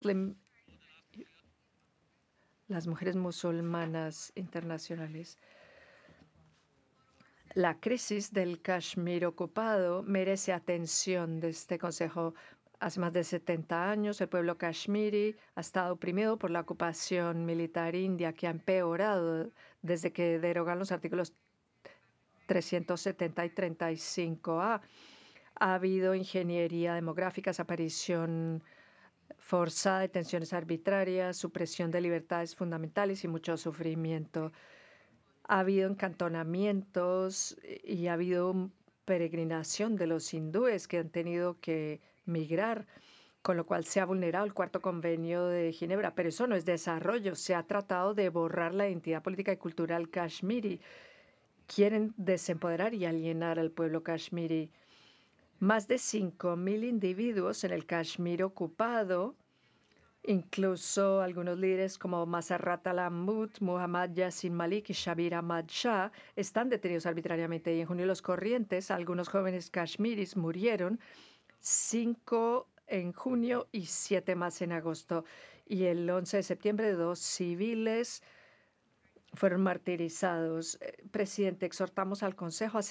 las mujeres musulmanas internacionales. La crisis del Kashmir ocupado merece atención de este Consejo. Hace más de 70 años, el pueblo kashmiri ha estado oprimido por la ocupación militar india, que ha empeorado desde que derogan los artículos 370 y 35A. Ha habido ingeniería demográfica, desaparición forzada, detenciones arbitrarias, supresión de libertades fundamentales y mucho sufrimiento. Ha habido encantonamientos y ha habido peregrinación de los hindúes que han tenido que migrar, con lo cual se ha vulnerado el cuarto convenio de Ginebra. Pero eso no es desarrollo, se ha tratado de borrar la identidad política y cultural kashmiri. Quieren desempoderar y alienar al pueblo kashmiri. Más de 5.000 individuos en el Kashmir ocupado, incluso algunos líderes como Masarrat al-Ahmad, Muhammad Yasin Malik y Shabir Ahmad Shah, están detenidos arbitrariamente. Y en junio los corrientes, algunos jóvenes kashmiris murieron, 5 en junio y 7 más en agosto. Y el 11 de septiembre, 2 civiles fueron martirizados. Presidente, exhortamos al Consejo a